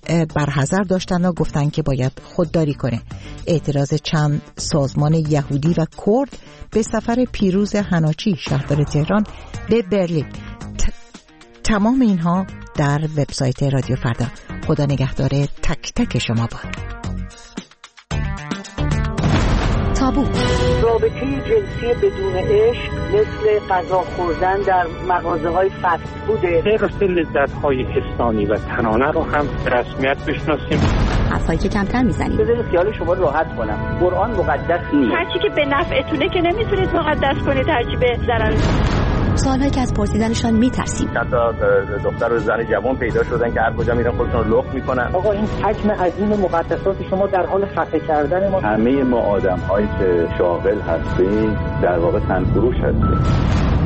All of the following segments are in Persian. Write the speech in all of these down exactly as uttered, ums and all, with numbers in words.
برحذر داشتن و گفتن که باید خودداری کنه. اعتراض چند سازمان یهودی و کرد به سفر پیروز حناچی شهردار تهران به برلین. ت... تمام اینها در وبسایت رادیو فردا. خدا نگهدار تک تک شما. با تابو رابطه جنسی بدون عشق مثل غذا خوردن در مغازه‌های فست فوده. حفظ لذت‌های انسانی و تنانه رو هم به رسمیت بشناسیم. حرفایی که کمتر میزنیم. بذارید خیال شما راحت کنم. قرآن مقدس نیست. هرچی که به نفعتونه که نمیتونید مقدس کنید، هرچی به ضرر. سوالایی که از پرسیدنشان میترسیم. حتی دختر و زن جوان پیدا شدن که هر کجا میرن خودشون رو لخت میکنن. آقا این حجم عظیم مقدسات شما در حال خفه کردن ما. همه ما آدم‌هایی که شاغل هستیم در واقع تنفروش هستیم.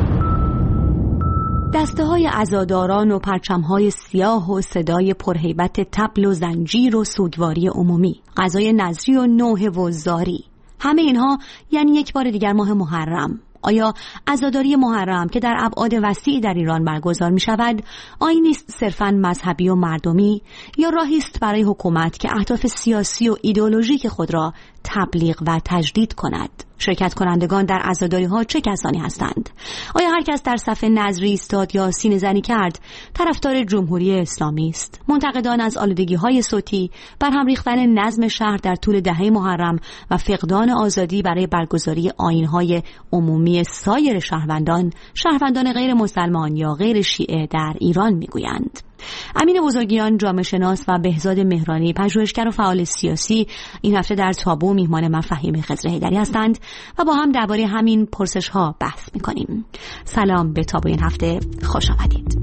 دسته های عزاداران و پرچم های سیاه و صدای پرهیبت طبل و زنجیر و سوگواری عمومی، غذای نظری و نوحه و زاری، همه اینها یعنی یک بار دیگر ماه محرم. آیا عزاداری محرم که در ابعاد وسیعی در ایران برگزار می شود آیینی است صرفاً مذهبی و مردمی، یا راهی است برای حکومت که اهداف سیاسی و ایدئولوژیک خود را تبلیغ و تجدید کند؟ شرکت کنندگان در عزاداری ها چه کسانی هستند؟ آیا هر کس در صف نذری ایستاد یا سینه زنی کرد طرفدار جمهوری اسلامی است؟ منتقدان از آلودگی های صوتی، بر هم ریختن نظم شهر در طول دهه محرم و فقدان آزادی برای برگزاری آیین های عمومی سایر شهروندان، شهروندان غیر مسلمان یا غیر شیعه در ایران میگویند. امین بزرگیان، جامعه شناس، و بهزاد مهرانی، پژوهشگر و فعال سیاسی، این هفته در تابو میهمان من فهیم خضر حیدری هستند و با هم درباره همین پرسش ها بحث میکنیم. سلام به تابو این هفته، خوش آمدید.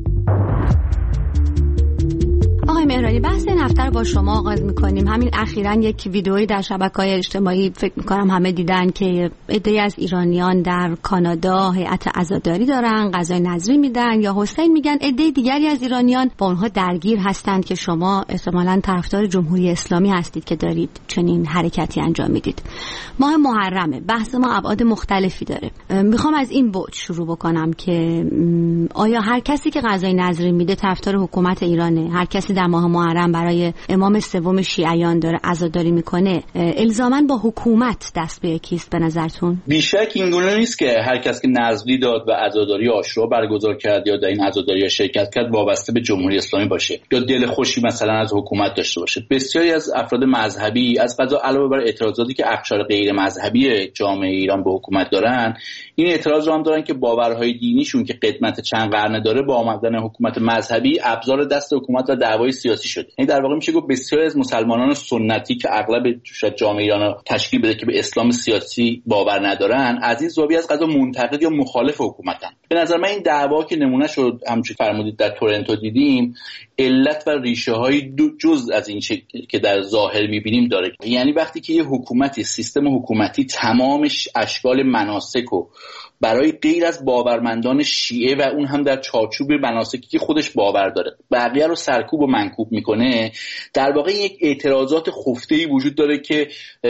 آقای مهرانی، بحث این هفته رو با شما آغاز میکنیم. همین اخیراً یک ویدئویی در شبکه‌های اجتماعی فکر میکنم همه دیدن که عده‌ای از ایرانیان در کانادا هیئت عزاداری دارن، غذای نظری میدن یا حسین میگن. عده دیگری از ایرانیان با اونها درگیر هستند که شما احتمالاً طرفدار جمهوری اسلامی هستید که دارید چنین حرکتی انجام میدید. ماه محرمه، بحث ما ابعاد مختلفی داره. میخوام از این بعد شروع بکنم که آیا هر کسی که غذای نظری میده طرفدار حکومت ایرانه؟ هر کسی در ماه محرم برای امام سوم شیعیان داره عزاداری میکنه، الزاماً با حکومت دست به یکیست به نظرتون؟ بیشک این گونه نیست که هر کس که نذری داد و عزاداری عاشورا برگزار کرد یا در این عزاداری شرکت کرد وابسته به جمهوری اسلامی باشه یا دل خوشی مثلا از حکومت داشته باشه. بسیاری از افراد مذهبی از قضا علاوه بر اعتراضاتی که اقشار غیر مذهبی جامعه ایران به حکومت دارن، این اعتراض رو هم دارن که باورهای دینیشون که قدمت چند قرن داره با آمدن حکومت مذهبی ابزار دست حکومت و دعوای سیاسی شده. یعنی در واقع میشه گفت بسیاری از مسلمانان سنتی که اغلب شاید جامعه ایران رو تشکیل بده که به اسلام سیاسی باور ندارن، از این زاویه از قضا منتقد یا مخالف حکومتن. به نظر من این دعوا که نمونه شد همچون فرمودید در تورنتو دیدیم، علت و ریشه های جز از این چه که در ظاهر میبینیم داره. یعنی وقتی که یه حکومتی، سیستم حکومتی تمام اشکال مناسک و برای غیر از باورمندان شیعه و اون هم در چارچوب مناسکی که خودش باور داره بقیه رو سرکوب و منکوب میکنه، در واقع یک اعتراضات خفته‌ای وجود داره که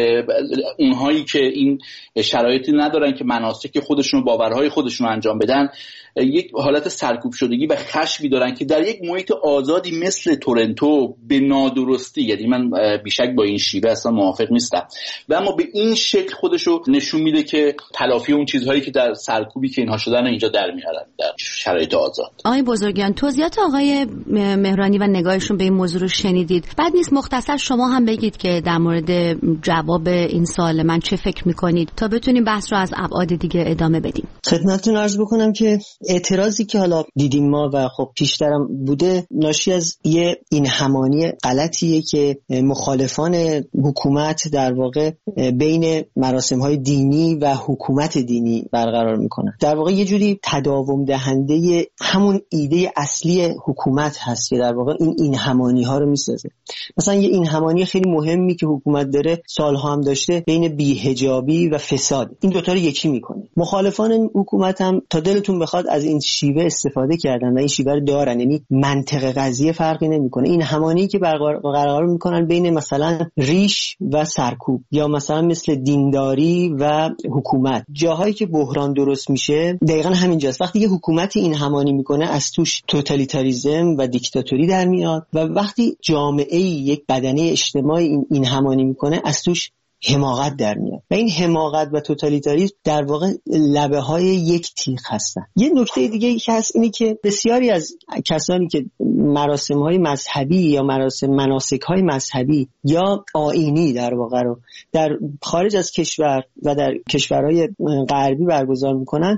اونهایی که این شرایطی ندارن که مناسک خودشون و باورهای خودشون رو انجام بدن، یک حالت سرکوب شدگی و خشمی دارن که در یک محیط آزادی مثل تورنتو به نادرستی، یعنی من بیشک با این شیوه اصلا موافق نیستم، و اما به این شکل خودشو نشون میده که تلافی اون چیزهایی که در سرکوبی که اینها شدن اینجا در میارن در شرایط آزاد. آقای بزرگیان، توضیحات آقای مهرانی و نگاهشون به این موضوع رو شنیدید. بعد نیست مختصر شما هم بگید که در مورد جواب این سوال من چه فکر میکنید تا بتونیم بحث رو از ابعاد دیگه ادامه بدیم. خدمتتون عرض بکنم که اعتراضی که حالا دیدیم ما و خب پیشترم بوده ناشی از یه این همانی غلطیه که مخالفان حکومت در واقع بین مراسم‌های دینی و حکومت دینی برقرار میکنن. در واقع یه جوری تداوم دهنده همون ایده اصلی حکومت هست که در واقع این این همانی ها رو میسازه. مثلا یه این همانی خیلی مهمی که حکومت داره سالها هم داشته بین بی‌حجابی و فساد، این دوتا رو یکی میکنه. مخالفان حکومت هم تا دلتون بخواد از این شیوه استفاده کردن و این شیوه رو دارن، یعنی منطق قضیه فرقی نمیکنه. این همانی که برقرار میکنن بین مثلا ریش و سرکوب یا مثلا مثل دینداری و حکومت، جاهایی که بحران درست میشه دقیقاً همینجاست. وقتی یه حکومتی این همانی میکنه از توش توتالیتاریسم و دیکتاتوری در میاد و وقتی جامعه یک بدنه اجتماعی این, این همانی میکنه از توش حماقت در میاد و این حماقت و توتالیتاریسم در واقع لبه های یک تیغ هستن. یه نکته دیگه که هست اینی که بسیاری از کسانی که مراسم های مذهبی یا مراسم مناسک های مذهبی یا آیینی در واقع رو در خارج از کشور و در کشورهای غربی برگزار میکنن،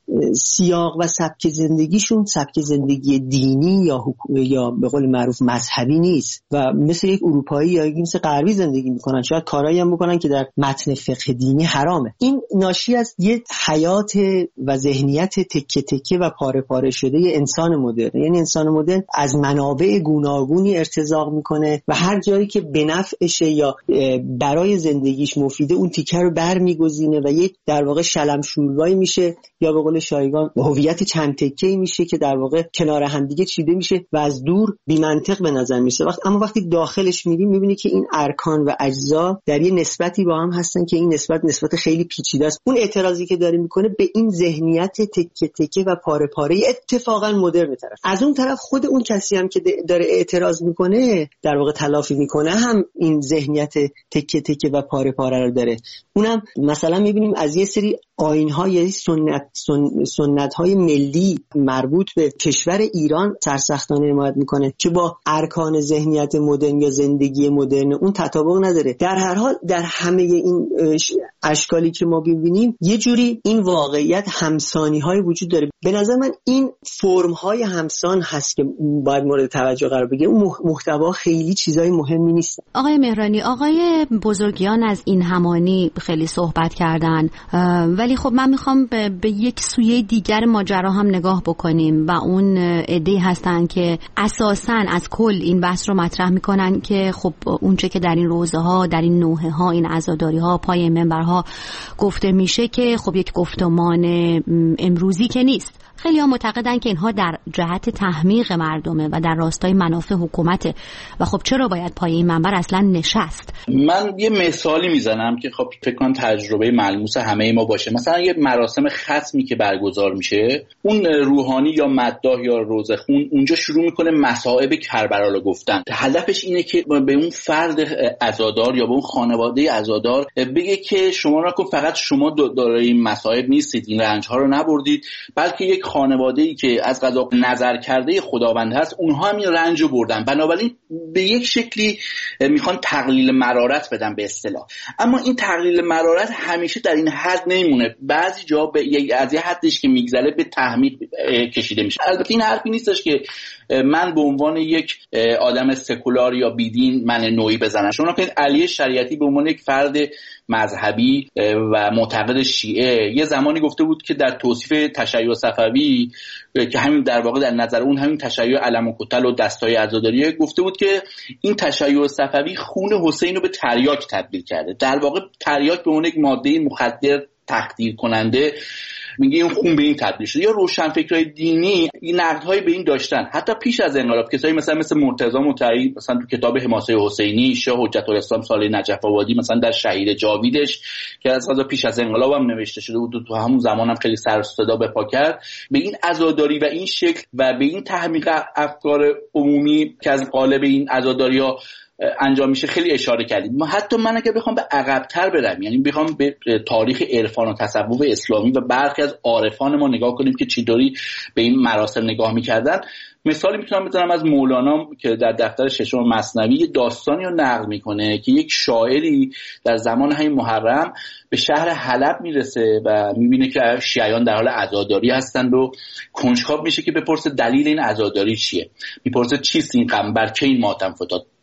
سیاق و سبک زندگیشون سبک زندگی دینی یا حکومت یا به قول معروف مذهبی نیست و مثل یک اروپایی یا یک مثل غربی زندگی میکنن، شاید کارایی هم بکنن که در متن فقه دینی حرامه. این ناشی از یه حیات و ذهنیت تکه تکه و پاره پاره شده ی انسان مدرن. یعنی انسان مدرن از منابع گوناگونی ارتزاق میکنه و هر جایی که به نفعشه یا برای زندگیش مفیده اون تیکه رو برمیگزینه و یک در واقع شلم شوربایی میشه یا به قول شایگان هویت چند تکه‌ای میشه که در واقع کنار هم دیگه چیده میشه و از دور بی منطق به نظر میشه. وقت اما وقتی داخلش میریم میبینی که این ارکان و اجزا در یه نسبتی با هم هستن که این نسبت نسبت خیلی پیچیده است. اون اعتراضی که داره میکنه به این ذهنیت تکه تکه و پاره پاره اتفاقا مدرن طرف. از اون طرف خود اون کسی هم که داره اعتراض میکنه در واقع تلافی میکنه هم این ذهنیت تکه تکه و پاره پاره رو داره. اونم مثلا میبینیم از یه سری آیین‌ها یا سنت سن، سنت‌های ملی مربوط به کشور ایران سرسختانه حمایت میکنه که با ارکان ذهنیت مدرن یا زندگی مدرن اون تطابق نداره. در هر حال در همه این اشکالی که ما ببینیم یه جوری این واقعیت همسانی‌های وجود داره. به نظر من این فرم‌های همسان هست که باید مورد توجه قرار بگیره. اون محتوا خیلی چیزای مهمی نیست. آقای مهرانی، آقای بزرگیان از این همانی خیلی صحبت کردن، ولی خب من میخوام به, به یک سویه دیگر ماجرا هم نگاه بکنیم و اون عده‌ای هستن که اساساً از کل این بحث رو مطرح میکنن که خب اونچه که در این روزه ها، در این نوحه ها، این عزاداری ها، پای منبرها گفته میشه که خب یک گفتمان امروزی که نیست. خیلی ها معتقدن که اینها در جهت تحمیق مردمه و در راستای منافع حکومته و خب چرا باید پای این منبر اصلا نشست؟ من یه مثالی میزنم که خب فکر کنم تجربه ملموس همه ما باشه. مثلا یه مراسم ختمی که برگزار میشه، اون روحانی یا مداح یا روزخون اونجا شروع میکنه مصائب کربلا رو گفتن. هدفش اینه که به اون فرد عزادار یا به اون خانواده عزادار بگه که شما را که فقط شما دارای این مصائب نیستید، این رنج ها رو نبردید، بلکه یک خانواده‌ای که از قضا نظر کرده خداوند هست اونها هم این رنج رو بردن. بنابراین به یک شکلی میخوان تقلیل مرارت بدن به اصطلاح. اما این تقلیل مرارت همیشه در این حد نمیمونه، بعضی جا به از یه حدش که میگذره به تحمیق کشیده میشه. البته این حرفی نیستش که من به عنوان یک آدم سکولار یا بیدین من نوعی بزنم. شما که علی شریعتی به عنوان یک فرد مذهبی و معتقد شیعه یه زمانی گفته بود که در توصیف تشیع صفوی که همین در واقع در نظر اون همین تشیع علم و کتل و دستای عزاداریه، گفته بود که این تشیع صفوی خون حسین رو به تریاک تبدیل کرده. در واقع تریاک به عنوان یک ماده مخدر تخدیر کننده میگه این خون به این تبدیل شده. یا روشنفکرای دینی این نقدهای به این داشتن حتی پیش از انقلاب. کسایی مثلا مثل مرتضی مطیعی مثلا تو کتاب حماسه حسینی، شاه حجت الاسلام صالح نجف آبادی مثلا در شهید جاویدش که از قضا پیش از انقلاب هم نوشته شده بود، تو همون زمان هم خیلی سر و صدا به پا کرد، به این عزاداری و این شکل و به این تحمیق افکار عمومی که از قالب این عزاداری‌ها انجام میشه خیلی اشاره کردیم. ما حتی من اگه بخوام به عقب‌تر برم، یعنی بخوام به تاریخ عرفان و تصوف اسلامی و برخی از عارفان ما نگاه کنیم که چطوری به این مراسم نگاه میکردن، مثالی میتونم بزنم از مولانا که در دفتر ششم مثنوی یه داستانی رو نقل میکنه که یک شاعری در زمان همین محرم به شهر حلب میرسه و میبینه که شیعیان در حال عزاداری هستند و کنجکاو میشه که بپرسه دلیل این عزاداری چیه. میپرسه چیست این غم، بر چه این ماتم فتاد.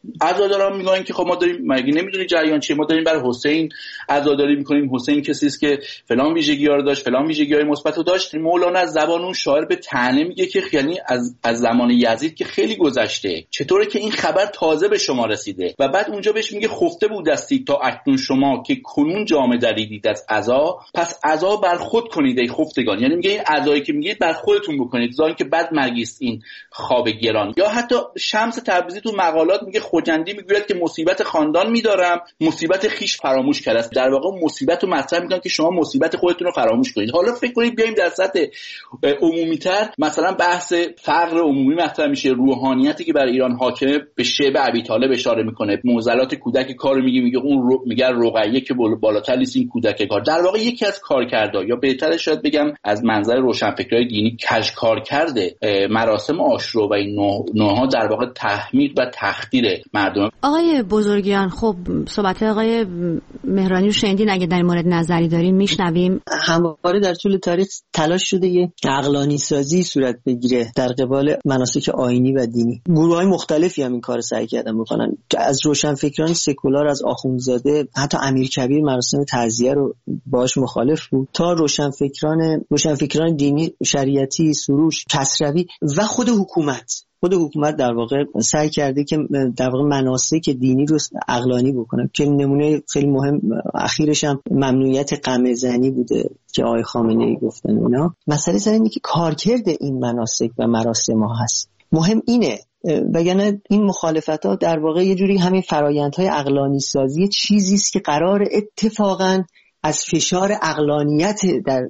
عزاداران میگن که خب ما داریم، مگه نمیدونی جریان چیه، ما داریم برای حسین عزاداری میکنیم، حسین کسی است که فلان ویژگی‌ها رو داشت، فلان ویژگی‌های مثبت رو داشت. مولانا از زبان اون شاعر به طعنه میگه که یعنی از از زمان یزید که خیلی گذشته، چطوره که این خبر تازه به شما رسیده؟ و بعد اونجا بهش میگه خفته بودستی تا اکنون شما که کنون جامه دریدید از عزا، پس عزا بر خود کنید ای خفتگان. یعنی میگه این عزایی که میگید بر خودتون بکنید، زان که بد مرگیست این خواب گران. یا حتی شمس تبریزی تو مقالات میگه خوجندی میگوید که مصیبت خاندان میدارم، مصیبت خیش فراموش کرده است. در واقع مصیبت رو مطرح میکنن که شما مصیبت خودتون رو فراموش کنید. حالا فکر کنید بیایم در سطح عمومی‌تر، مثلا بحث فقر عمومی مطرح میشه، روحانیتی که بر ایران حاکمه، به شعب ابی طالب اشاره میکنه، معضلات کودک کارو میگه، میگه اون رو میگه رقیه که بالاتر نیست این کودک کار. در واقع یکی از کارکردها، یا بهتره شاید بگم از منظر روشنفکرای دینی کج کار کرده مراسم عاشورا و این نوع‌ها در واقع تحمیق و تخدیر مردم. آقای بزرگیان، خب صحبت آقای مهرانی رو شنیدین، اگه در مورد نظری دارین میشنویم. همواره در طول تاریخ تلاش شده یه عقلانی سازی صورت بگیره در قبال مناسک آیینی و دینی. گروه‌های مختلفی هم این کارو سعی کردن بکنن، از روشنفکران سکولار، از آخوندزاده، حتی امیرکبیر مراسم تعزیه رو باهاش مخالف بود، تا روشنفکران روشنفکران دینی، شریعتی، سروش، کسروی و خود حکومت. خود حکومت در واقع سعی کرده که در واقع مناسک دینی رو عقلانی بکنه، که نمونه خیلی مهم اخیرش هم ممنوعیت قمه‌زنی بوده که آقای خامنه‌ای گفتن. اونا مسئله سر اینه که کارکرد این مناسک و مراسم ها هست. مهم اینه، وگرنه این مخالفت‌ها در واقع یه جوری همین فرایندهای عقلانی سازی چیزی است که قرار اتفاقاً از فشار عقلانیت در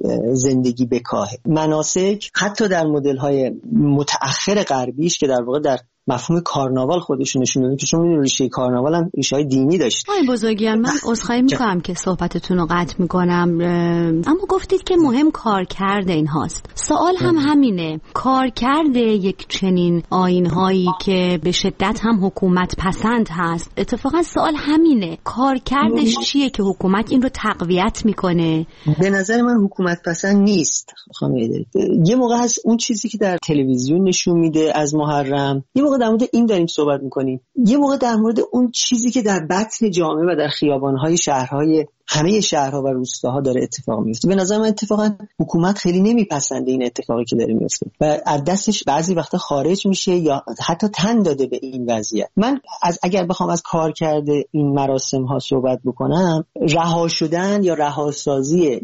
زندگی بکاهه. مناسک حتی در مدل‌های متأخر غربیش که در واقع در مفهوم کارناوال خودشون نشون میده، که چون میدونید ریشه کارناوال هم ریشه‌های دینی داشت. آقای بزرگیان، من عذرخواهی میکنم که صحبتتون رو قطع میکنم، اما گفتید که مهم کارکرد این هاست. سوال هم همینه، کارکرد یک چنین آیین‌هایی که به شدت هم حکومت پسند هست، اتفاقا سوال همینه، کارکردش چیه که حکومت این رو تقویت میکنه؟ به نظر من حکومت پسند نیست خانم ایدری. یه موقع هست اون چیزی که در تلویزیون نشون میده از محرم، یه موقع در مورد این داریم صحبت میکنیم، یه موقع در مورد اون چیزی که در بطن جامعه و در خیابان‌های شهرهای همه شهرها و روستاها داره اتفاق میفته. به نظر من اتفاقا حکومت خیلی نمیپسنده این اتفاقی که داره میفته و از دستش بعضی وقتا خارج میشه یا حتی تن داده به این وضعیت. من از اگر بخوام از کار کرده این مراسم ها صحبت بکنم، رها شدن یا رهاسازی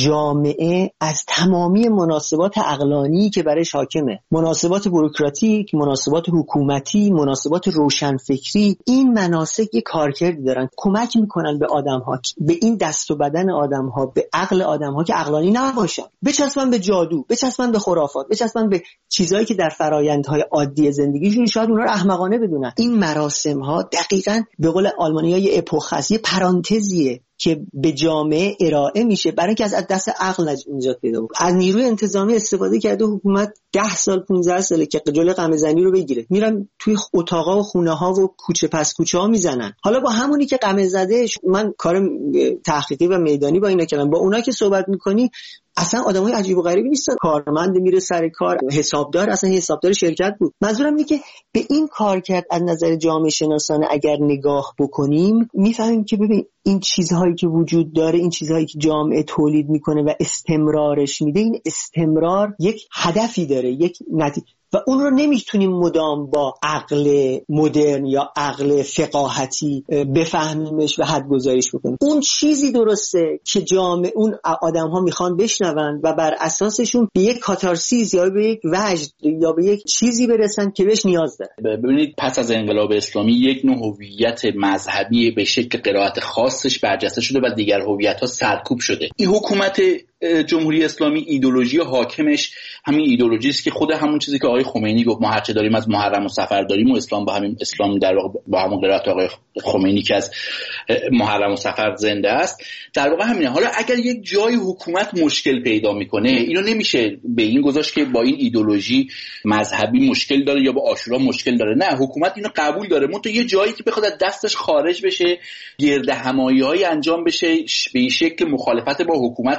جامعه از تمامی مناسبات عقلانی که برایش حاکمه، مناسبات بوروکراتیک، مناسبات حکومتی، مناسبات روشنفکری، این مناسک یک کارکردی دارن، کمک میکنن به آدم‌ها، به این دست و بدن آدم‌ها، به عقل آدم‌ها که عقلانی نباشن، بچسبن به جادو، بچسبن به خرافات، بچسبن به چیزایی که در فرآیندهای عادی زندگیشون شاید اونها رو احمقانه بدونن. این مراسم‌ها دقیقاً به قول آلمانی‌ها یه اپوخ هست، یه پرانتزیه که به جامعه ارائه میشه برای اینکه از دست عقل نجات پیدا بکنه. از نیروی انتظامی استفاده کرده حکومت ده سال پانزده ساله که جلوی قمه‌زنی رو بگیره، میرن توی اتاقا و خونه ها و کوچه پس کوچه ها میزنن. حالا با همونی که قمه زده، من کار تحقیقی و میدانی با اینا کردم، با اونا که صحبت میکنی اصلا آدمای عجیب و غریبی نیستن. کارمند میره سر کار، حسابدار، اصلا حسابدار شرکت بود. منظورم اینه که به این کار کرد از نظر جامعه شناسانه اگر نگاه بکنیم میفهمیم که ببین این چیزهایی که وجود داره، این چیزهایی که جامعه تولید میکنه و استمرارش میده، این استمرار یک هدفی داره، یک نتیجه، و اون رو نمیتونیم مدام با عقل مدرن یا عقل فقاهتی بفهمیمش و حد گذاریش بکنیم. اون چیزی درسته که جامعه، اون آدم ها میخوان بشنون و بر اساسشون به یک کاتارسیس یا به یک وجد یا به یک چیزی برسن که بهش نیاز دارن. ببینید پس از انقلاب اسلامی یک نوع هویت مذهبی به شکل قرائت خاصش برجسته شده و دیگر هویت‌ها سرکوب شده. این حکومت جمهوری اسلامی ایدئولوژی حاکمش همین ایدئولوژی است که خود همون چیزی که آقای خمینی گفت، ما هرچه داریم از محرم و صفر داریم و اسلام با همین اسلام در واقع با همون قرائت آقای خمینی که از محرم و صفر زنده است، در واقع همینه. حالا اگر یک جای حکومت مشکل پیدا میکنه، اینو نمیشه به این گذاشت که با این ایدئولوژی مذهبی مشکل داره یا با عاشورا مشکل داره. نه، حکومت اینو قبول داره، منتها یه جایی که بخواد از دستش خارج بشه، گرد همایی‌های انجام بشه، به این شکل مخالفت با حکومت بگیره،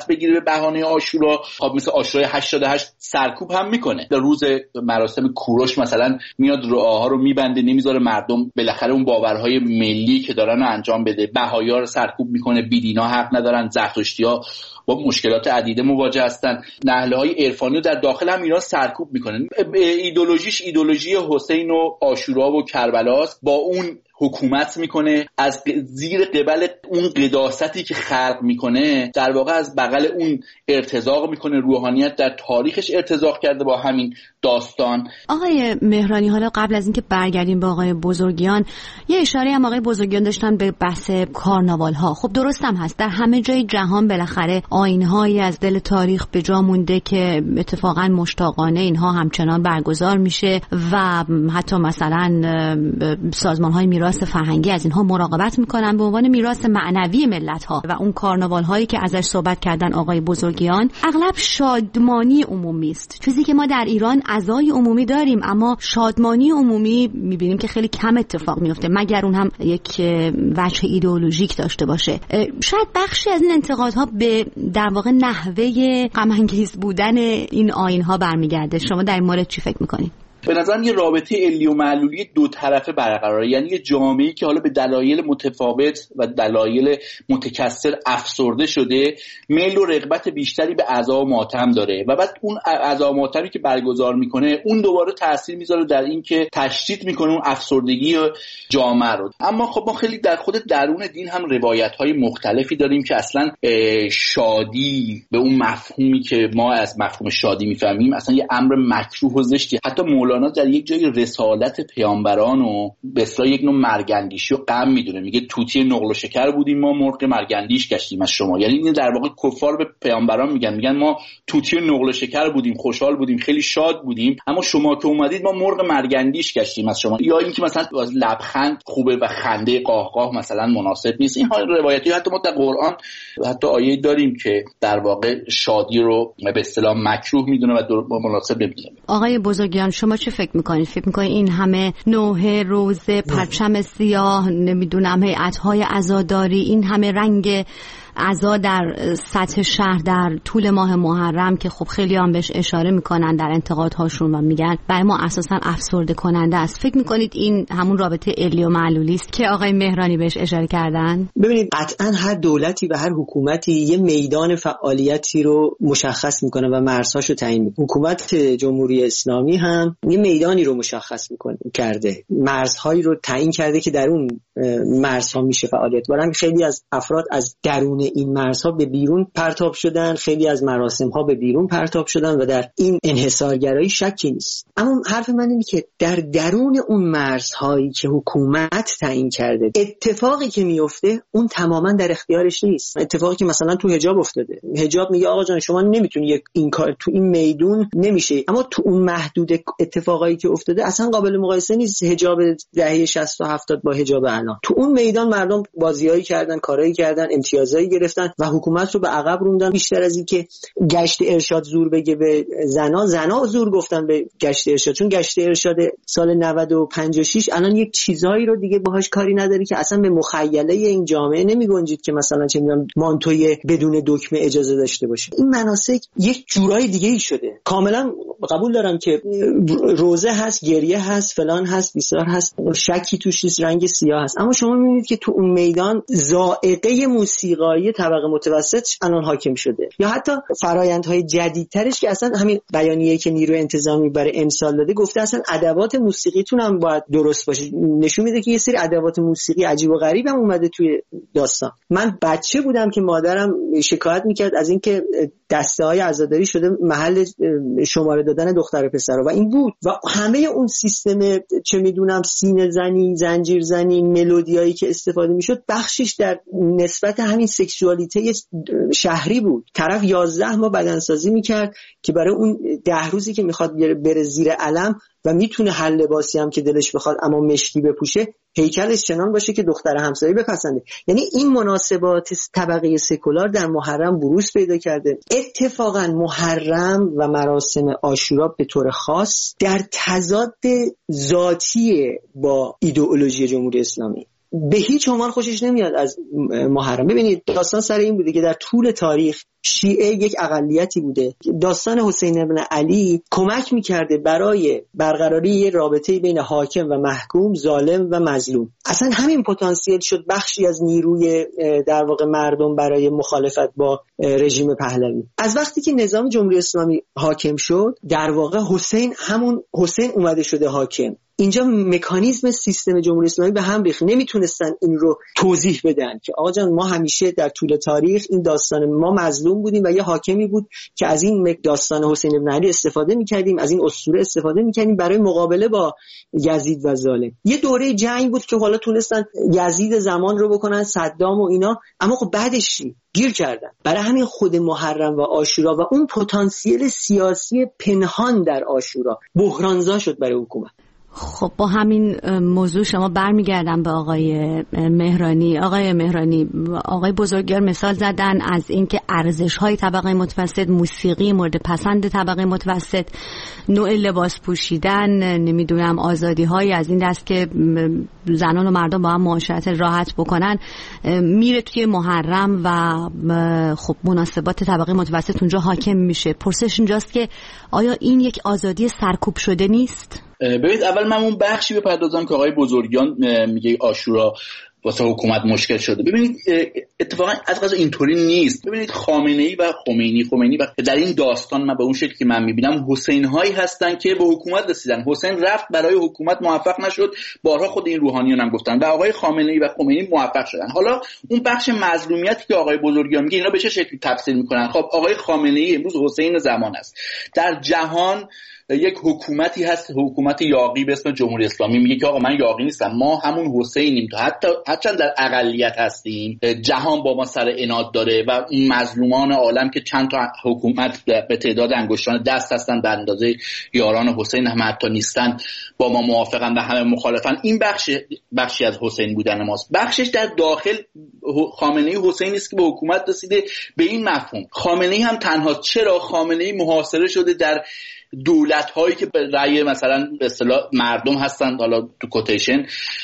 بهانه عاشورا خب مثل عاشورای هشتاد و هشت سرکوب هم میکنه. در روز مراسم کوروش مثلا میاد رعاها رو میبنده، نمیذاره مردم بالاخره اون باورهای ملی که دارن رو انجام بده. بهایی‌ها رو سرکوب میکنه، بیدینا حق ندارن، زرتشتی‌ها با مشکلات عدیده مواجه هستن. نهل‌های عرفانی رو در داخل هم ایران سرکوب میکنن. ایدئولوژیش ایدئولوژی حسین و عاشورا و کربلاست، با اون حکومت میکنه، از زیر قبل اون قداستی که خلق میکنه در واقع از بغل اون ارتزاق میکنه. روحانیت در تاریخش ارتزاق کرده با همین داستان. آقای مهرانی، حالا قبل از اینکه برگردیم به آقای بزرگیان، یه اشاره هم آقای بزرگیان داشتن به بحث کارناوال ها. خب درست هم هست، در همه جای جهان بالاخره آیین‌هایی از دل تاریخ به جا مونده که اتفاقا مشتاقانه اینها همچنان برگزار میشه و حتی مثلا سازمان‌های میراث فرهنگی از اینها مراقبت میکنن به عنوان میراث معنوی ملت‌ها. و اون کارناوال هایی که ازش صحبت کردن آقای بزرگیان اغلب شادمانی عمومی است، چیزی که ما در ایران عزای عمومی داریم اما شادمانی عمومی میبینیم که خیلی کم اتفاق میفته، مگر اون هم یک وجه ایدئولوژیک داشته باشه. شاید بخشی از این انتقادها به در واقع نحوه غم انگیز بودن این آیین‌ها برمیگرده. شما در این مورد چی فکر میکنید؟ به نظرم یه رابطه علی و معلولی دو طرفه برقراره، یعنی یه جامعه‌ای که حالا به دلایل متفاوت و دلایل متکثر افسرده شده، میل و رغبت بیشتری به عزا و ماتم داره و بعد اون عزا و ماتمی که برگزار میکنه اون دوباره تاثیر میذاره در این که تشدید میکنه اون افسردگی جامعه رو. اما خب ما خیلی در خود درون دین هم روایت‌های مختلفی داریم که اصلا شادی به اون مفهومی که ما از مفهوم شادی میفهمیم اصلا یه امر مکروه و زشتی. حتی مولانا در یک جای رسالت پیامبران و به اصطلاح یک نوع مرگندیشی و غم میدونه، میگه توتی نقل و شکر بودیم ما مرغ مرگندیش گشتیم از شما. یعنی این در واقع کفار به پیامبران میگن میگن ما توتی نقل و شکر بودیم، خوشحال بودیم، خیلی شاد بودیم، اما شما که اومدید ما مرغ مرگندیش گشتیم از شما. یا اینکه مثلا لبخند خوبه و خنده قاهقاه مثلا مناسب نیست. این ها روایتی حتی ما در قرآن حتی آیه داریم که در واقع شادی رو به اصطلاح مکروه میدونه و مناسب نمیدونه. آقای بزرگیان شما چه فکر میکنید؟ فکر میکنید این همه نوحه، روزه، پرچم سیاه، نمیدونم هیئت‌های عزاداری، این همه رنگ عزا در سطح شهر در طول ماه محرم که خب خیلی هم بهش اشاره میکنن در انتقادهاشون و میگن برای ما اساسا افسرده کننده است، فکر میکنید این همون رابطه علی و معلولی است که آقای مهرانی بهش اشاره کردن؟ ببینید قطعا هر دولتی و هر حکومتی یه میدان فعالیتی رو مشخص میکنه و مرزهاشو تعیین میکنه. حکومت جمهوری اسلامی هم یه میدانی رو مشخص میکنه کرده، مرزهایی رو تعیین کرده که در اون مرزها میشه فعالیت. برای خیلی از افراد از درون این مرزها به بیرون پرتاب شدن، خیلی از مراسم‌ها به بیرون پرتاب شدن و در این انحصارگرایی شکی نیست. اما حرف من اینه که در درون اون مرزهایی که حکومت تعیین کرده اتفاقی که میفته اون تماما در اختیارش نیست. اتفاقی که مثلا تو حجاب افتاده، حجاب میگه آقا جان شما نمیتونی این کار تو این میدون نمیشه، اما تو اون محدود اتفاقایی که افتاده اصلا قابل مقایسه نیست حجاب دهه شصت و هفتاد با حجاب الان. تو اون میدان مردم بازیایی کردن، کارایی کردن، امتیازایی گرفتن و حکومت رو به عقب روندن. بیشتر از این که گشت ارشاد زور بگه به زنا، زنا زور گفتن به گشت ارشاد، چون گشت ارشاد سال نود و پنج و شش الان یک چیزایی رو دیگه باهاش کاری نداری که اصلا به مخیله این جامعه نمیگنجید که مثلا چه میدونم مانتوی بدون دکمه اجازه داشته باشه. این مناسک یک جورای دیگه ای شده. کاملا قبول دارم که روزه هست، گریه هست، فلان هست، بیسار هست، شکی توش نیست، رنگ سیاه هست، اما شما میبینید که تو اون میدان ذائقه موسیقایی طبقه متوسط الان حاکم شده. یا حتی فرآیندهای جدیدترش که اصلا همین بیانیه‌ای که نیروی انتظامی برای امسال داده گفته اصلا ادوات موسیقیتون هم باید درست باشه. نشون میده که یه سری ادوات موسیقی عجیب و غریب هم اومده توی داستان. من بچه بودم که مادرم شکایت میکرد از اینکه دسته‌های عزاداری شده محل شماره دادن دختر و پسر و این بود و همه اون سیستم چه میدونم سینه زنی، زنجیر زنی، ملودیایی که استفاده میشد بخشش در نسبت همین سکشوالیته شهری بود. طرف یازده ماه بدنسازی میکرد که برای اون ده روزی که میخواد بره زیر علم و میتونه هر لباسی هم که دلش بخواد اما مشکی بپوشه هیکلش چنان باشه که دختر همسایه بپسنده. یعنی این مناسبات طبقه سکولار در محرم بروز پیدا کرده. اتفاقا محرم و مراسم عاشورا به طور خاص در تضاد ذاتی با ایدئولوژی جمهوری اسلامی. به هیچ عنوان خوشش نمیاد از محرم. ببینید داستان سر این بوده که در طول تاریخ شیعه یک اقلیتی بوده. داستان حسین ابن علی کمک میکرده برای برقراری رابطه بین حاکم و محکوم، ظالم و مظلوم. اصلا همین پتانسیل شد بخشی از نیروی در واقع مردم برای مخالفت با رژیم پهلوی. از وقتی که نظام جمهوری اسلامی حاکم شد، در واقع حسین همون حسین اومده شده حاکم. اینجا مکانیزم سیستم جمهوری اسلامی به هم ریخت. نمیتونستن این رو توضیح بدن که آقا جان ما همیشه در طول تاریخ این داستان ما مظلوم بودیم و یه حاکمی بود که از این داستان حسین ابن علی استفاده میکردیم، از این اسطوره استفاده میکردیم برای مقابله با یزید و ظالم. یه دوره جنگ بود که حالا تونستن یزید زمان رو بکنن، صدام و اینا، اما خب بعدش گیر کردن. برای همین خود محرم و عاشورا و اون پتانسیل سیاسی پنهان در عاشورا بحرانزا شد برای حکومت. خب با همین موضوع شما برمیگردم به آقای مهرانی. آقای مهرانی، آقای بزرگوار مثال زدن از اینکه ارزش‌های طبقه متوسط، موسیقی مورد پسند طبقه متوسط، نوع لباس پوشیدن، نمیدونم آزادی‌های از این دست که زنان و مردم با هم معاشرت راحت بکنن، میره توی محرم و خب مناسبات طبقه متوسط اونجا حاکم میشه. پرسش اینجاست که آیا این یک آزادی سرکوب شده نیست؟ ببینید اول من اون بخشی بپردازم که آقای بزرگیان میگه عاشورا واسه حکومت مشکل شده. ببینید اتفاقا از قضا اینطوری نیست. ببینید خامنه‌ای و خمینی خمینی و در این داستان من به اون شکلی که من میبینم حسین هایی هستن که به حکومت رسیدن. حسین رفت برای حکومت موفق نشد، بارها خود این روحانیون هم گفتن، و آقای خامنه‌ای و خمینی موفق شدن. حالا اون بخش مظلومیتی که آقای بزرگیان میگه اینا به چه شکلی تفسیر میکنن؟ خب آقای خامنه‌ای امروز حسین زمان است. در جهان یک حکومتی هست، حکومت یاغی به اسم جمهوری اسلامی، میگه که آقا من یاغی نیستم، ما همون حسینیم، تا حتی حتی در اقلیت هستیم، جهان با ما سر عناد داره و این مظلومان عالم که چند تا حکومت به تعداد انگشتان دست هستن به اندازه یاران حسین هم حتی نیستن، با ما موافقن و همه مخالفن. این بخش بخشی از حسین بودن ماست. بخشش در داخل خامنه‌ای حسین است که به حکومت رسیده. به این مفهوم خامنه‌ای هم تنها. چرا خامنه‌ای محاصره شده در دولت هایی که به رأی مثلا به اصطلاح مردم هستن، حالا تو کوتیشن،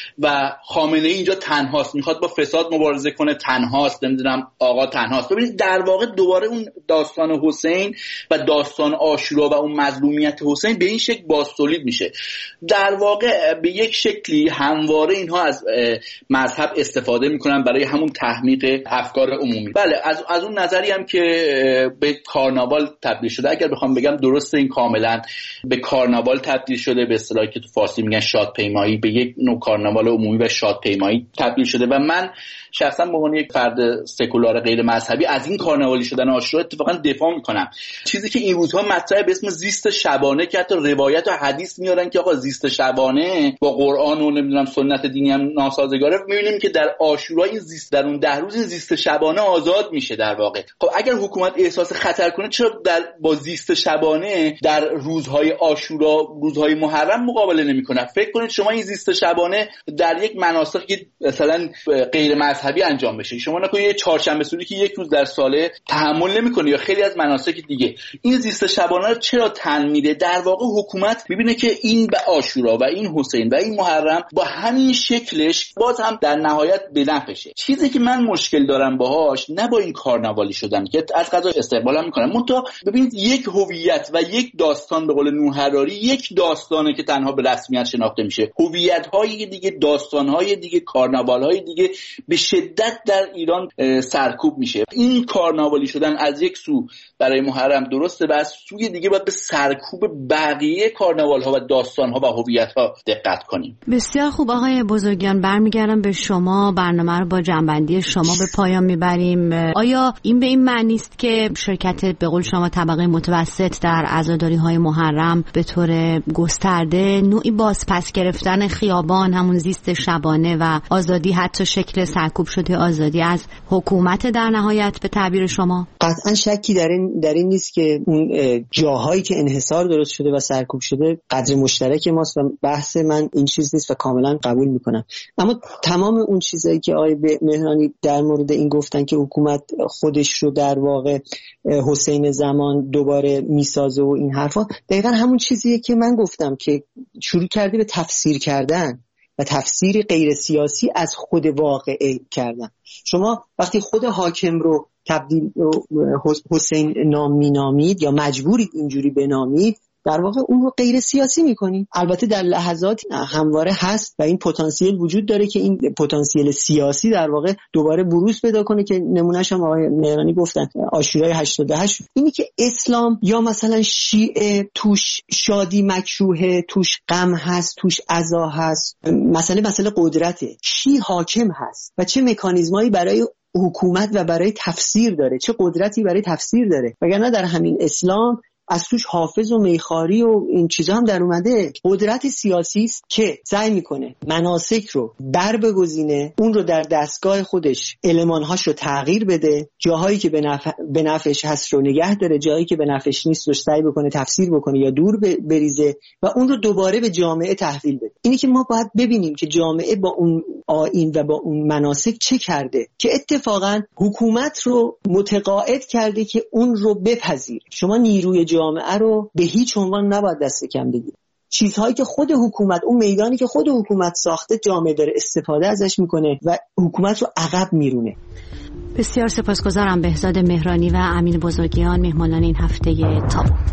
و خامنه‌ای اینجا تنهاست، میخواد با فساد مبارزه کنه، تنهاست، نمیدونم آقا تنهاست. ببینید در واقع دوباره اون داستان حسین و داستان عاشورا و اون مظلومیت حسین به این شکل بازتولید میشه. در واقع به یک شکلی همواره اینها از مذهب استفاده میکنن برای همون تحمیق افکار عمومی. بله از از اون نظری هم که به کارناوال تبدیل شده، اگر بخوام بگم درسته، این کاملا به کارناوال تبدیل شده، به اصطلاحی که تو فارسی میگن شادپیمایی، به یک نوع کارناوال عمومی و شادپیمایی تبدیل شده. و من شخصا به عنوان یک فرد سکولار غیر مذهبی از این کارناوالی شدن عاشورا اتفاقا دفاع میکنم. چیزی که این روزها مطرحه به اسم زیست شبانه که حتی روایت و حدیث میارن که آقا زیست شبانه با قرآن و نمیدونم سنت دینی هم ناسازگاره، میبینیم که در عاشورا این زیست در اون ده روز زیست شبانه آزاد میشه در واقع. خب اگر حکومت احساس خطر کنه چرا در با زیست شبانه در روزهای عاشورا، روزهای محرم مقابله نمیکنه؟ فکر کنید شما این زیست شبانه در یک مناسکی که مثلا غیر مذهبی انجام بشه، شما نکنید یه چهارشنبه سوری که یک روز در ساله تحمل نمیکنه، یا خیلی از مناسک دیگه، این زیست شبانه رو چرا تن میده؟ در واقع حکومت میبینه که این به عاشورا و این حسین و این محرم با همین شکلش باز هم در نهایت به نفعشه. چیزی که من مشکل دارم باهاش نه با این کارناوالی شدن که از قضا استقبالم میکنم، منتها ببینید یک هویت و یک داستان، به قول نوح حراری، یک داستانه که تنها به رسمیت شناخته میشه. هویت‌های دیگه، داستان‌های دیگه، کارناوال‌های دیگه به شدت در ایران سرکوب میشه. این کارناوالی شدن از یک سو برای محرم درسته و از سوی دیگه باید به سرکوب بقیه کارناوال‌ها و داستان‌ها و هویت‌ها دقت کنیم. بسیار خوب آقای بزرگیان، برمیگردم به شما. برنامه رو با جنبندی شما به پایان میبریم. آیا این به این معنی است که شرکت به قول شما طبقه متوسط در عزاداری‌های محرم به طور گسترده نوعی بازپس گرفتن خیابان، همون زیست شبانه و آزادی، حتی شکل سرکوب شده آزادی از حکومت در نهایت به تعبیر شما؟ قطعا شکی در این در این نیست که اون جاهایی که انحصار درست شده و سرکوب شده قدر مشترک ماست و بحث من این چیز نیست و کاملا قبول میکنم. اما تمام اون چیزایی که آقای مهرانی در مورد این گفتن که حکومت خودش رو در واقع حسین زمان دوباره میسازه و این حرفا، دقیقا همون چیزیه که من گفتم که شروع کرده به تفسیر کردن. و تفسیری غیر سیاسی از خود واقعه کردن. شما وقتی خود حاکم رو تبدیل حسین نام مینامید یا مجبورید اینجوری بنامید، در واقع اون رو غیر سیاسی میکنی. البته در لحظات همواره هست و این پتانسیل وجود داره که این پتانسیل سیاسی در واقع دوباره بروز پیدا کنه که نمونهش هم آقای مهرانی گفتن عاشورای هشتاد و هشت. اینی که اسلام یا مثلا شیعه توش شادی مکروهه، توش غم هست، توش عزا هست، مسئله مسئله قدرته، کی حاکم هست و چه مکانیزمایی برای حکومت و برای تفسیر داره، چه قدرتی برای تفسیر داره. وگرنه در همین اسلام از توش حافظ و میخاری و این چیزا هم در اومده. قدرت سیاسی است که سعی میکنه مناسک رو بر بگزینه، اون رو در دستگاه خودش المانهاش رو تغییر بده، جاهایی که به نفع به نفعش هست رو نگه داره، جایی که به نفعش نیست رو سعی بکنه تفسیر بکنه یا دور بریزه و اون رو دوباره به جامعه تحویل بده. اینی که ما باید ببینیم که جامعه با اون آیین و با اون مناسک چه کرده که اتفاقا حکومت رو متقاعد کرده که اون رو بپذیر. شما نیروی جامعه رو به هیچ عنوان نباید دست کم بگیرید. چیزهایی که خود حکومت، اون میدانی که خود حکومت ساخته، جامعه داره استفاده ازش میکنه و حکومت رو عقب میرونه. بسیار سپاسگزارم بهزاد مهرانی و امین بزرگیان، مهمانان این هفته تابو.